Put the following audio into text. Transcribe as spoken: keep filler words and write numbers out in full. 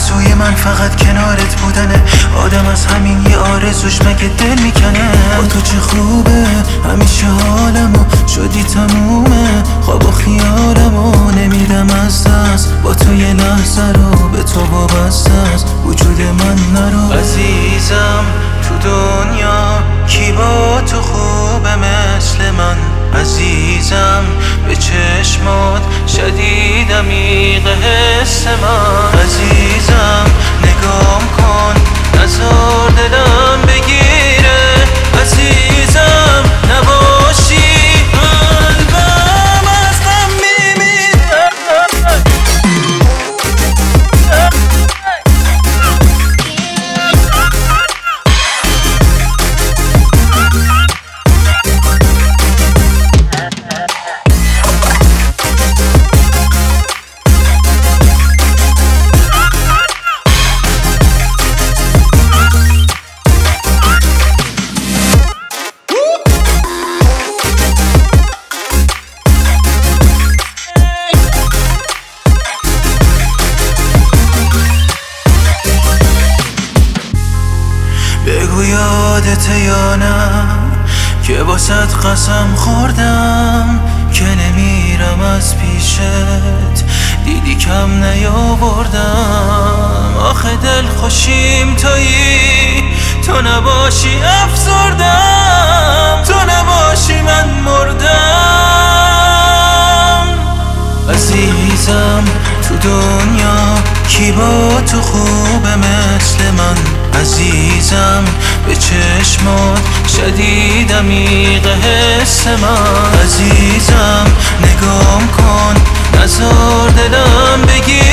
آرزوی من فقط کنارت بودنه. آدم از همین یه آرزوش مگه دل میکنه. با تو چه خوبه همیشه حالمو شدی تمومه. خواب و خیالمو نمیدم از دست. با تو یه لحظه رو به تو وابسته است. وجود من نرو عزیزم. تو دنیا کی با تو خوبه مثل من عزیزم. به چشمات شدید عمیق حس من عزیزم. نگام کن نذار دلم بگیره عزیزم. نباشی قلبم از غم میمیره. بگو یادته یا نه که واسد قسم خوردم که نمیرم از پیشت. دیدی کم نیاوردم. آخه دل خوشیم تویی. تو نباشی افسردم. تو نباشی من مردم عزیزم. تو دنیا کی با تو خوبه مثل من عزیزم. به چشمات شدید عمیق حس من عزیزم. نگام کن نذار دلم بگیر